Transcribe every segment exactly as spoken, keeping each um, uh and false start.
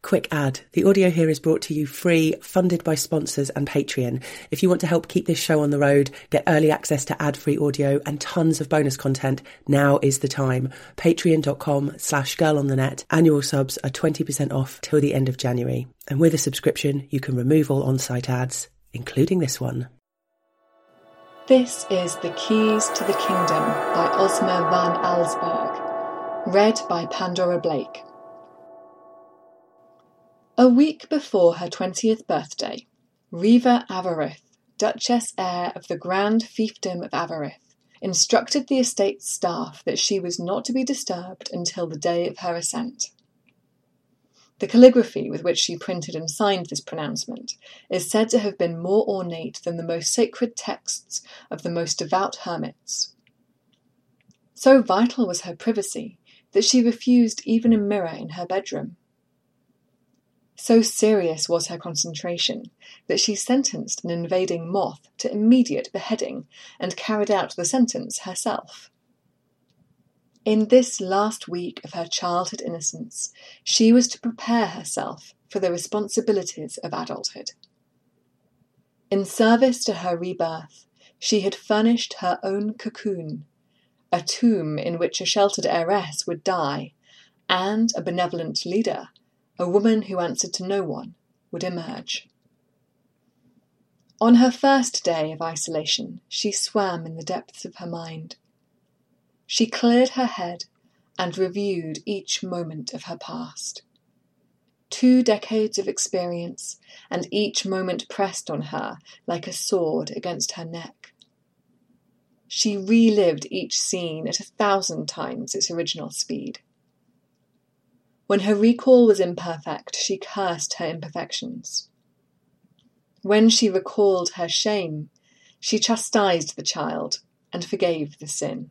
Quick ad. The audio here is brought to you free, funded by sponsors and Patreon. If you want to help keep this show on the road, get early access to ad-free audio and tons of bonus content, now is the time. Patreon.com slash girl on the net. Annual subs are twenty percent off till the end of January. And with a subscription, you can remove all on-site ads, including this one. This is The Keys to the Kingdom by Ozma van Alsberg, read by Pandora Blake. A week before her twentieth birthday, Riva Avarith, Duchess heir of the Grand Fiefdom of Avarith, instructed the estate's staff that she was not to be disturbed until the day of her ascent. The calligraphy with which she printed and signed this pronouncement is said to have been more ornate than the most sacred texts of the most devout hermits. So vital was her privacy that she refused even a mirror in her bedroom. So serious was her concentration that she sentenced an invading moth to immediate beheading and carried out the sentence herself. In this last week of her childhood innocence, she was to prepare herself for the responsibilities of adulthood. In service to her rebirth, she had furnished her own cocoon, a tomb in which a sheltered heiress would die, and a benevolent leader, a woman who answered to no one, would emerge. On her first day of isolation, she swam in the depths of her mind. She cleared her head and reviewed each moment of her past. Two decades of experience, and each moment pressed on her like a sword against her neck. She relived each scene at a thousand times its original speed. When her recall was imperfect, she cursed her imperfections. When she recalled her shame, she chastised the child and forgave the sin.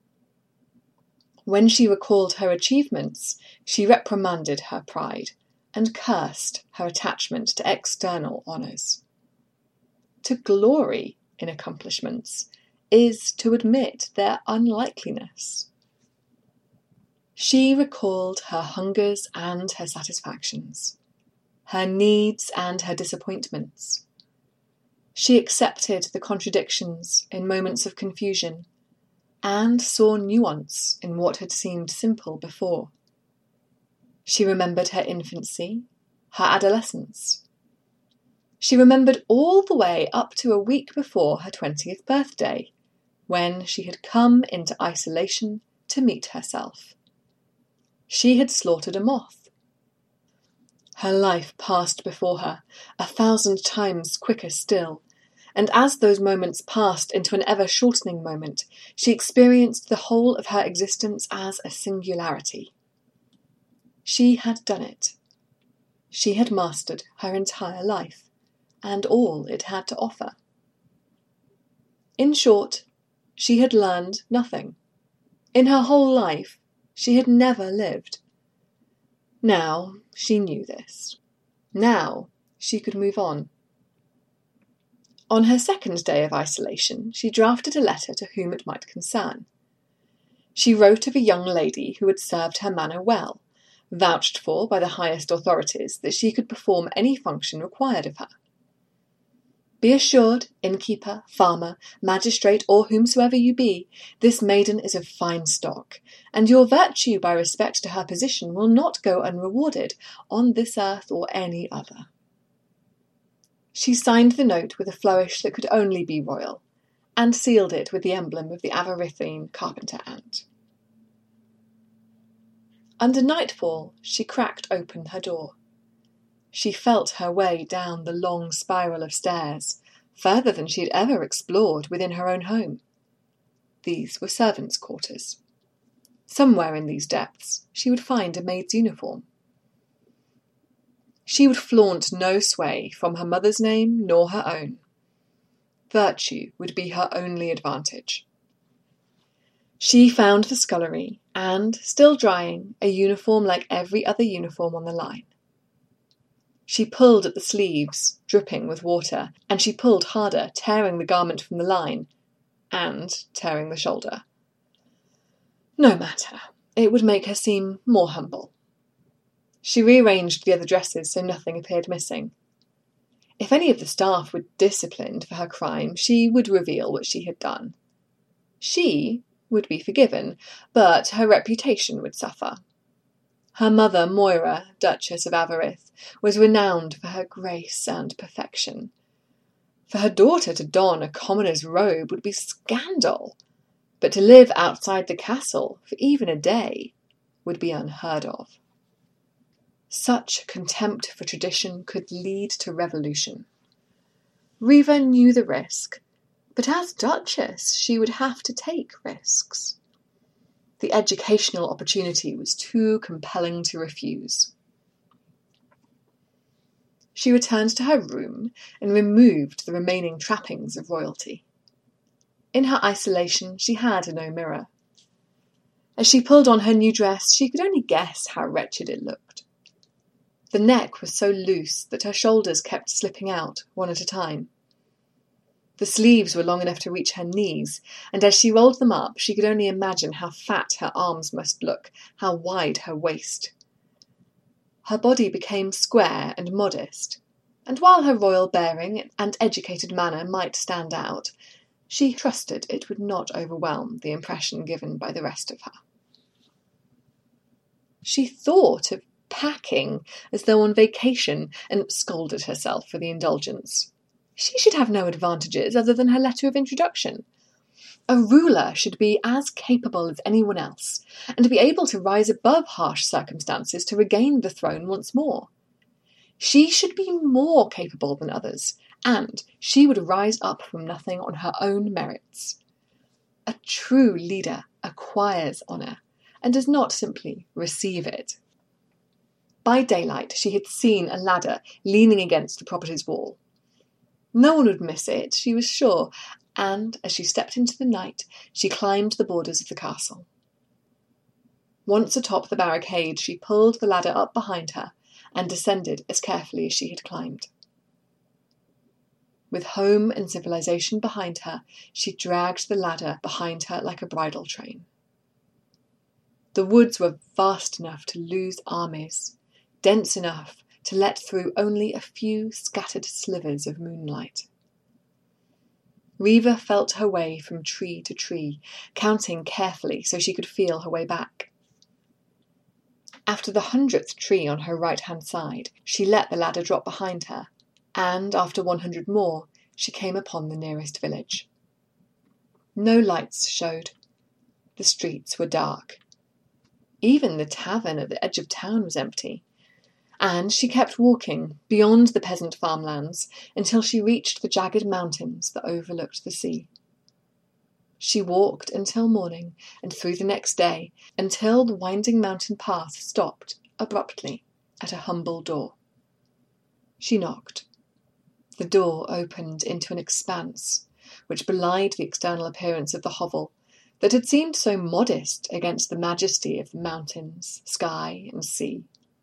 When she recalled her achievements, she reprimanded her pride and cursed her attachment to external honours. To glory in accomplishments is to admit their unlikeliness. She recalled her hungers and her satisfactions, her needs and her disappointments. She accepted the contradictions in moments of confusion and saw nuance in what had seemed simple before. She remembered her infancy, her adolescence. She remembered all the way up to a week before her twentieth birthday, when she had come into isolation to meet herself. She had slaughtered a moth. Her life passed before her, a thousand times quicker still, and as those moments passed into an ever-shortening moment, she experienced the whole of her existence as a singularity. She had done it. She had mastered her entire life, and all it had to offer. In short, she had learned nothing. In her whole life, she had never lived. Now she knew this. Now she could move on. On her second day of isolation, she drafted a letter to whom it might concern. She wrote of a young lady who had served her manor well, vouched for by the highest authorities that she could perform any function required of her. Be assured, innkeeper, farmer, magistrate, or whomsoever you be, this maiden is of fine stock, and your virtue by respect to her position will not go unrewarded on this earth or any other. She signed the note with a flourish that could only be royal, and sealed it with the emblem of the Avarithian carpenter ant. Under nightfall, she cracked open her door. She felt her way down the long spiral of stairs, further than she had ever explored within her own home. These were servants' quarters. Somewhere in these depths she would find a maid's uniform. She would flaunt no sway from her mother's name nor her own. Virtue would be her only advantage. She found the scullery, and, still drying, a uniform like every other uniform on the line. She pulled at the sleeves, dripping with water, and she pulled harder, tearing the garment from the line, and tearing the shoulder. No matter, it would make her seem more humble. She rearranged the other dresses so nothing appeared missing. If any of the staff were disciplined for her crime, she would reveal what she had done. She would be forgiven, but her reputation would suffer. Her mother, Moira, Duchess of Avarith, was renowned for her grace and perfection. For her daughter to don a commoner's robe would be scandal, but to live outside the castle for even a day would be unheard of. Such contempt for tradition could lead to revolution. Riva knew the risk, but as Duchess she would have to take risks. The educational opportunity was too compelling to refuse. She returned to her room and removed the remaining trappings of royalty. In her isolation she had no mirror. As she pulled on her new dress, she could only guess how wretched it looked. The neck was so loose that her shoulders kept slipping out, one at a time. The sleeves were long enough to reach her knees, and as she rolled them up, she could only imagine how fat her arms must look, how wide her waist. Her body became square and modest, and while her royal bearing and educated manner might stand out, she trusted it would not overwhelm the impression given by the rest of her. She thought of packing as though on vacation and scolded herself for the indulgence. She should have no advantages other than her letter of introduction. A ruler should be as capable as anyone else, and be able to rise above harsh circumstances to regain the throne once more. She should be more capable than others, and she would rise up from nothing on her own merits. A true leader acquires honour, and does not simply receive it. By daylight she had seen a ladder leaning against the property's wall. No one would miss it, she was sure, and as she stepped into the night, she climbed the borders of the castle. Once atop the barricade, she pulled the ladder up behind her and descended as carefully as she had climbed. With home and civilization behind her, she dragged the ladder behind her like a bridal train. The woods were vast enough to lose armies, dense enough to let through only a few scattered slivers of moonlight. Riva felt her way from tree to tree, counting carefully so she could feel her way back. After the hundredth tree on her right-hand side, she let the ladder drop behind her, and after one hundred more, she came upon the nearest village. No lights showed. The streets were dark. Even the tavern at the edge of town was empty, and she kept walking beyond the peasant farmlands until she reached the jagged mountains that overlooked the sea. She walked until morning and through the next day, until the winding mountain path stopped abruptly at a humble door. She knocked. The door opened into an expanse which belied the external appearance of the hovel that had seemed so modest against the majesty of the mountains, sky, and sea.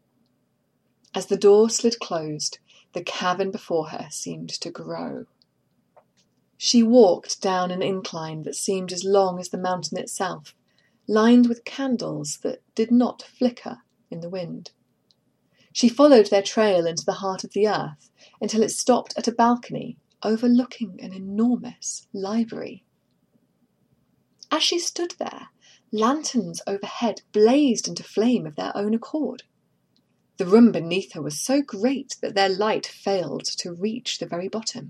As the door slid closed, the cavern before her seemed to grow. She walked down an incline that seemed as long as the mountain itself, lined with candles that did not flicker in the wind. She followed their trail into the heart of the earth until it stopped at a balcony overlooking an enormous library. As she stood there, lanterns overhead blazed into flame of their own accord. The room beneath her was so great that their light failed to reach the very bottom.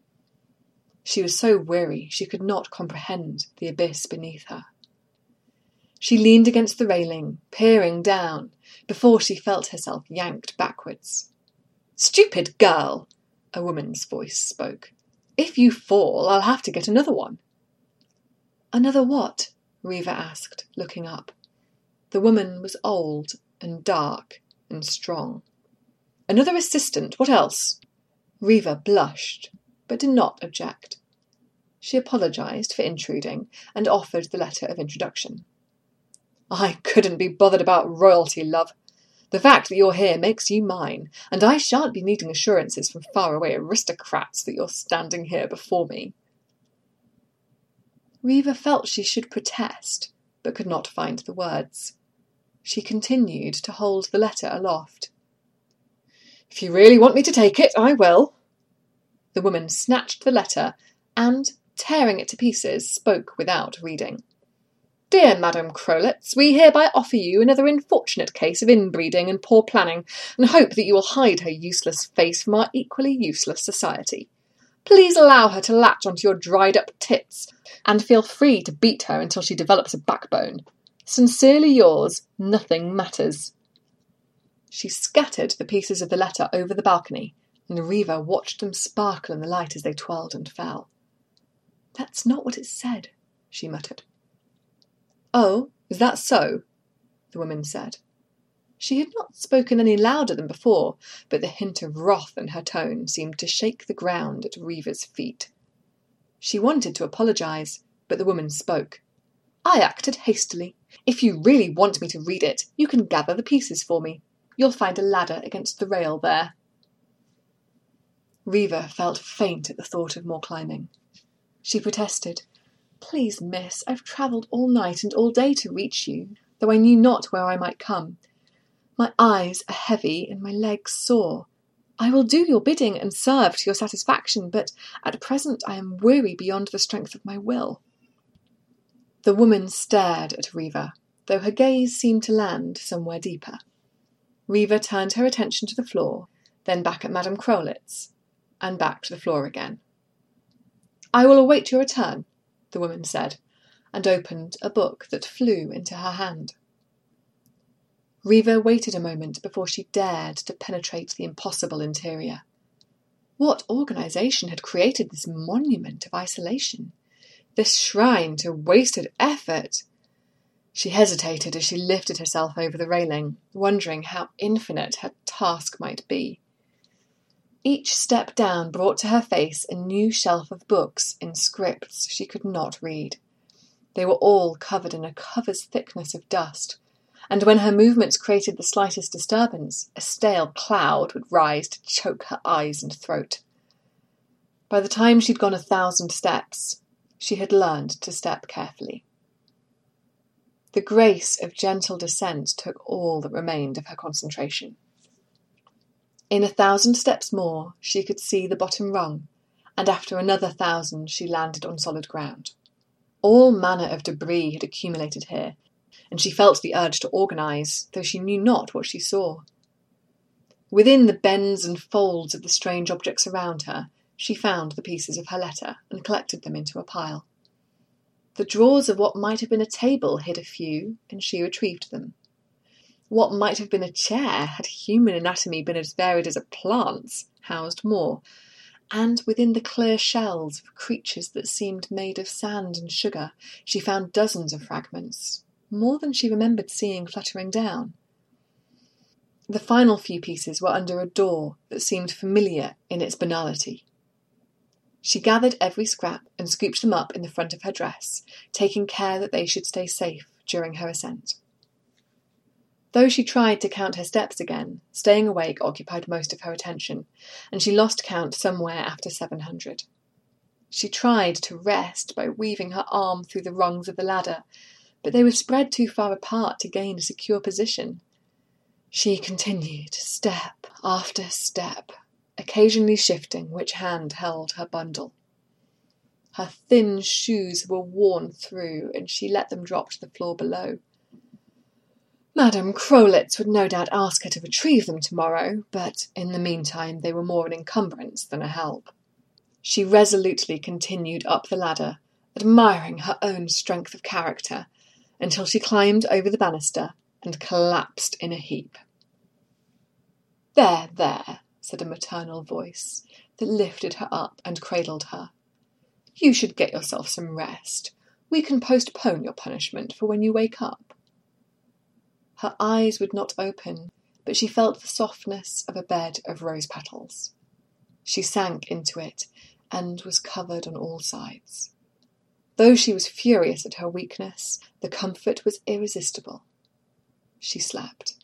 She was so weary she could not comprehend the abyss beneath her. She leaned against the railing, peering down, before she felt herself yanked backwards. "Stupid girl!" a woman's voice spoke. "If you fall, I'll have to get another one." "Another what?" Riva asked, looking up. The woman was old and dark and strong. "Another assistant, what else?" Riva blushed, but did not object. She apologised for intruding and offered the letter of introduction. "I couldn't be bothered about royalty, love. The fact that you're here makes you mine, and I shan't be needing assurances from faraway aristocrats that you're standing here before me." Riva felt she should protest, but could not find the words. She continued to hold the letter aloft. "If you really want me to take it, I will." The woman snatched the letter and, tearing it to pieces, spoke without reading. "Dear Madame Crowlitz, we hereby offer you another unfortunate case of inbreeding and poor planning, and hope that you will hide her useless face from our equally useless society. Please allow her to latch onto your dried-up tits, and feel free to beat her until she develops a backbone. Sincerely yours, Nothing Matters." She scattered the pieces of the letter over the balcony, and Riva watched them sparkle in the light as they twirled and fell. "That's not what it said," she muttered. "Oh, is that so?" the woman said. She had not spoken any louder than before, but the hint of wrath in her tone seemed to shake the ground at Riva's feet. She wanted to apologise, but the woman spoke. "I acted hastily. If you really want me to read it, you can gather the pieces for me. You'll find a ladder against the rail there." Riva felt faint at the thought of more climbing. She protested. "Please, miss, I've travelled all night and all day to reach you, though I knew not where I might come. My eyes are heavy and my legs sore. I will do your bidding and serve to your satisfaction, but at present I am weary beyond the strength of my will." The woman stared at Riva, though her gaze seemed to land somewhere deeper. Riva turned her attention to the floor, then back at Madame Crowlitz, and back to the floor again. "I will await your return," the woman said, and opened a book that flew into her hand. Riva waited a moment before she dared to penetrate the impossible interior. What organisation had created this monument of isolation? This shrine to wasted effort? She hesitated as she lifted herself over the railing, wondering how infinite her task might be. Each step down brought to her face a new shelf of books in scripts she could not read. They were all covered in a cover's thickness of dust, and when her movements created the slightest disturbance, a stale cloud would rise to choke her eyes and throat. By the time she'd gone a thousand steps, she had learned to step carefully. The grace of gentle descent took all that remained of her concentration. In a thousand steps more, she could see the bottom rung, and after another thousand she landed on solid ground. All manner of debris had accumulated here, and she felt the urge to organise, though she knew not what she saw. Within the bends and folds of the strange objects around her, she found the pieces of her letter and collected them into a pile. The drawers of what might have been a table hid a few, and she retrieved them. What might have been a chair, had human anatomy been as varied as a plant's, housed more, and within the clear shells of creatures that seemed made of sand and sugar, she found dozens of fragments, more than she remembered seeing fluttering down. The final few pieces were under a door that seemed familiar in its banality. She gathered every scrap and scooped them up in the front of her dress, taking care that they should stay safe during her ascent. Though she tried to count her steps again, staying awake occupied most of her attention, and she lost count somewhere after seven hundred. She tried to rest by weaving her arm through the rungs of the ladder, but they were spread too far apart to gain a secure position. She continued, step after step, occasionally shifting which hand held her bundle. Her thin shoes were worn through, and she let them drop to the floor below. Madame Crowlitz would no doubt ask her to retrieve them tomorrow, but in the meantime they were more an encumbrance than a help. She resolutely continued up the ladder, admiring her own strength of character, until she climbed over the banister and collapsed in a heap. "There, there," said a maternal voice that lifted her up and cradled her. "You should get yourself some rest. We can postpone your punishment for when you wake up." Her eyes would not open, but she felt the softness of a bed of rose petals. She sank into it and was covered on all sides. Though she was furious at her weakness, the comfort was irresistible. She slept.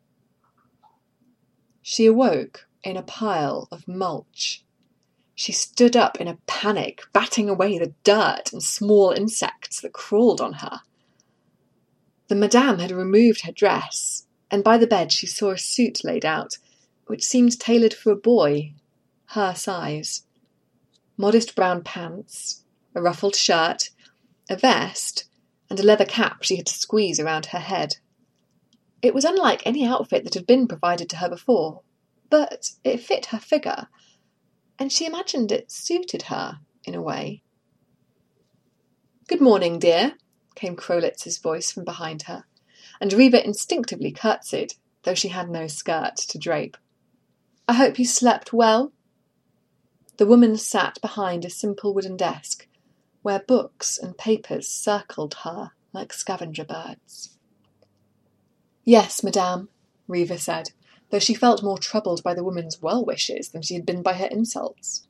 She awoke in a pile of mulch. She stood up in a panic, batting away the dirt and small insects that crawled on her. The Madame had removed her dress, and by the bed she saw a suit laid out, which seemed tailored for a boy, her size. Modest brown pants, a ruffled shirt, a vest, and a leather cap she had to squeeze around her head. It was unlike any outfit that had been provided to her before, but it fit her figure, and she imagined it suited her in a way. "Good morning, dear," came Crowlitz's voice from behind her, and Reva instinctively curtsied, though she had no skirt to drape. "I hope you slept well?" The woman sat behind a simple wooden desk, where books and papers circled her like scavenger birds. "Yes, madame," Reva said, though she felt more troubled by the woman's well-wishes than she had been by her insults.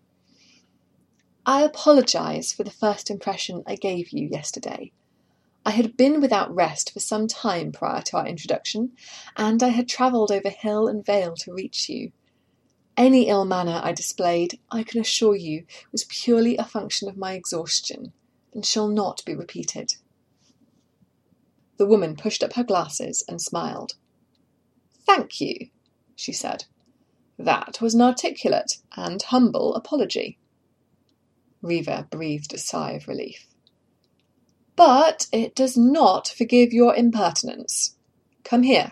"I apologise for the first impression I gave you yesterday. I had been without rest for some time prior to our introduction, and I had travelled over hill and vale to reach you. Any ill manner I displayed, I can assure you, was purely a function of my exhaustion, and shall not be repeated." The woman pushed up her glasses and smiled. "Thank you," she said. "That was an articulate and humble apology." Reva breathed a sigh of relief. "But it does not forgive your impertinence. Come here."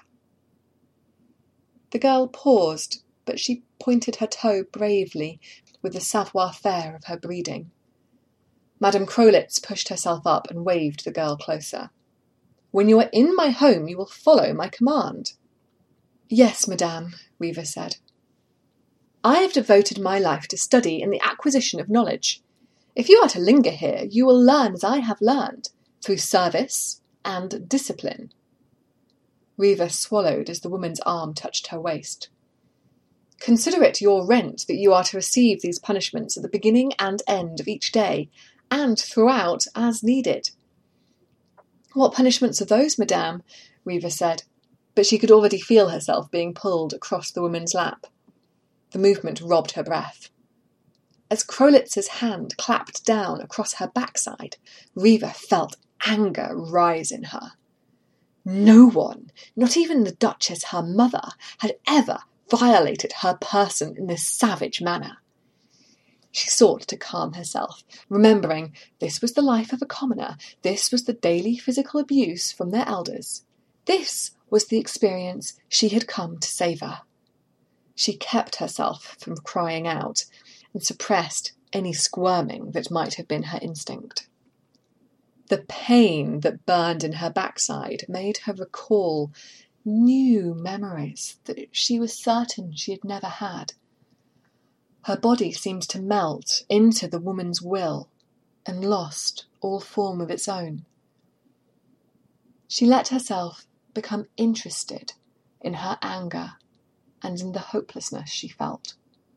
The girl paused, but she pointed her toe bravely with the savoir-faire of her breeding. Madame Crowlitz pushed herself up and waved the girl closer. "When you are in my home, you will follow my command." "Yes, madame," Reva said. "I have devoted my life to study and the acquisition of knowledge. If you are to linger here, you will learn as I have learned, through service and discipline." Reva swallowed as the woman's arm touched her waist. "Consider it your rent that you are to receive these punishments at the beginning and end of each day, and throughout as needed." "What punishments are those, madame?" Reva said, but she could already feel herself being pulled across the woman's lap. The movement robbed her breath. As Crowlitz's hand clapped down across her backside, Reva felt anger rise in her. No one, not even the Duchess her mother, had ever violated her person in this savage manner. She sought to calm herself, remembering this was the life of a commoner, this was the daily physical abuse from their elders. This was the experience she had come to savour. She kept herself from crying out, and suppressed any squirming that might have been her instinct. The pain that burned in her backside made her recall new memories that she was certain she had never had. Her body seemed to melt into the woman's will and lost all form of its own. She let herself become interested in her anger and in the hopelessness she felt.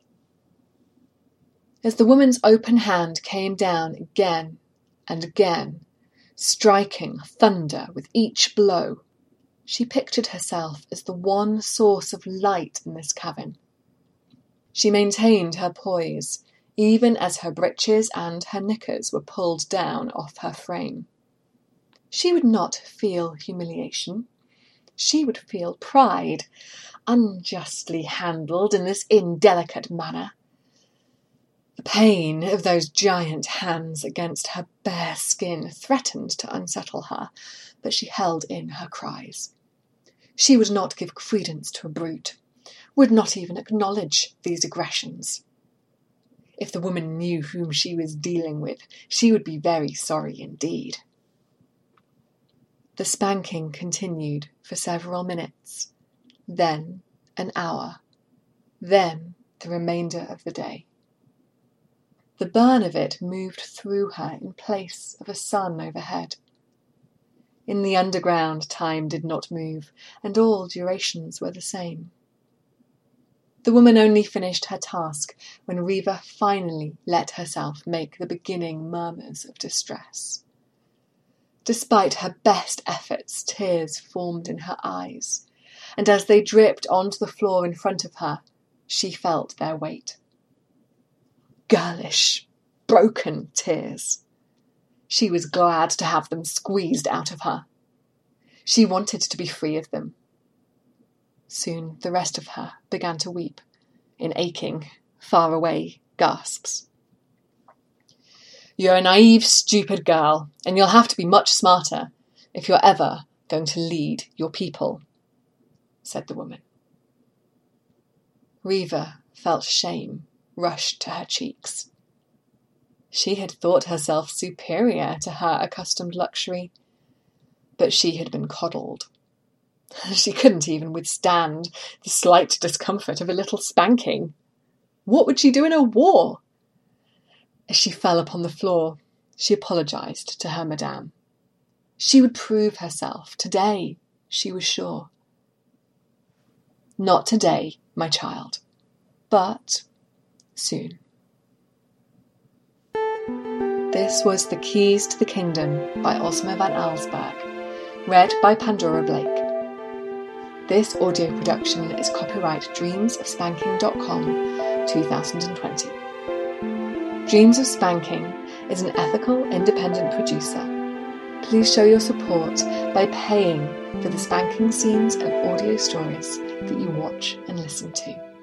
As the woman's open hand came down again and again, striking thunder with each blow, she pictured herself as the one source of light in this cavern. She maintained her poise, even as her breeches and her knickers were pulled down off her frame. She would not feel humiliation. She would feel pride, unjustly handled in this indelicate manner. The pain of those giant hands against her bare skin threatened to unsettle her, but she held in her cries. She would not give credence to a brute, would not even acknowledge these aggressions. If the woman knew whom she was dealing with, she would be very sorry indeed. The spanking continued for several minutes, then an hour, then the remainder of the day. The burn of it moved through her in place of a sun overhead. In the underground, time did not move, and all durations were the same. The woman only finished her task when Reva finally let herself make the beginning murmurs of distress. Despite her best efforts, tears formed in her eyes, and as they dripped onto the floor in front of her, she felt their weight. Girlish, broken tears. She was glad to have them squeezed out of her. She wanted to be free of them. Soon the rest of her began to weep, in aching, far-away gasps. "You're a naive, stupid girl, and you'll have to be much smarter if you're ever going to lead your people," said the woman. Reva felt shame rush to her cheeks. She had thought herself superior to her accustomed luxury, but she had been coddled. She couldn't even withstand the slight discomfort of a little spanking. What would she do in a war? As she fell upon the floor, she apologised to her madame. She would prove herself today, she was sure. Not today, my child, but soon. This was The Keys to the Kingdom by Ozma van Alsberg, read by Pandora Blake. This audio production is copyright dreams of spanking dot com twenty twenty. Dreams of Spanking is an ethical, independent producer. Please show your support by paying for the spanking scenes and audio stories that you watch and listen to.